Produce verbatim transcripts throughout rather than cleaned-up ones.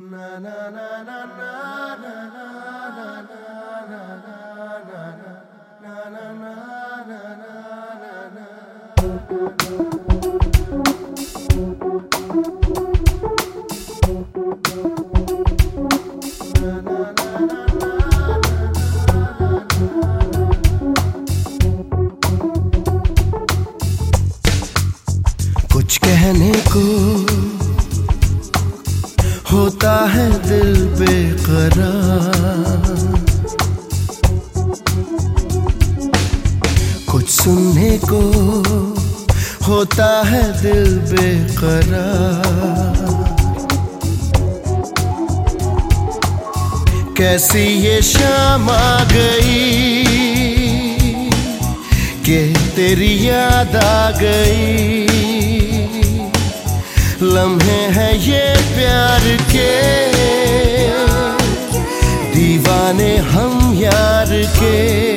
कुछ कहने को होता है दिल बेकरार, कुछ सुनने को होता है दिल बेकरार। कैसी ये शाम आ गई कि तेरी याद आ गई। लम्हे हैं ये प्यार के, दीवाने हम यार के।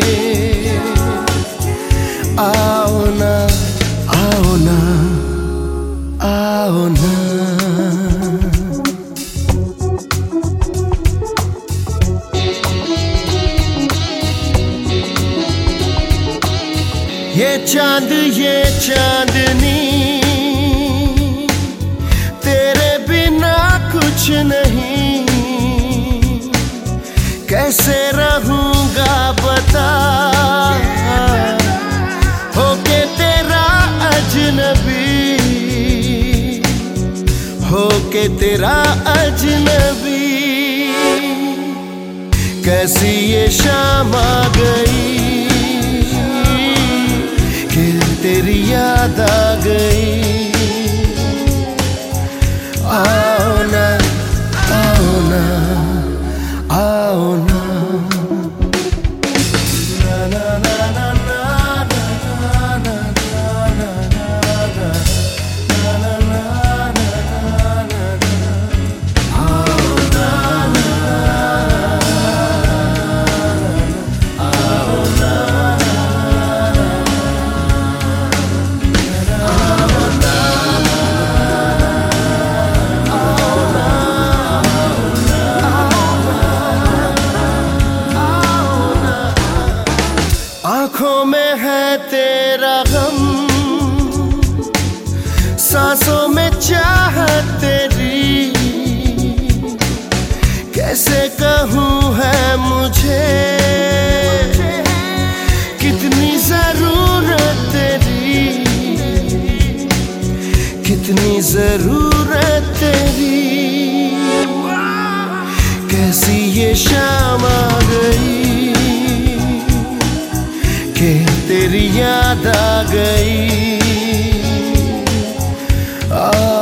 आओ ना आओ ना आओ ना, ये चांद ये चांदनी तेरे बिना कुछ नहीं। कैसे रहूंगा बता होके तेरा अजनबी, होके तेरा अजनबी। कैसी ये शाम आ गई कि तेरी याद आ गई। आओ ना आओ ना आओ ना, आँखों में है तेरा गम, सांसों में चाहत तेरी। कैसे कहूँ है मुझे कितनी जरूरत तेरी, कितनी जरूरत तेरी। कैसी ये शाम आ गई कि तेरी याद आ गई। आ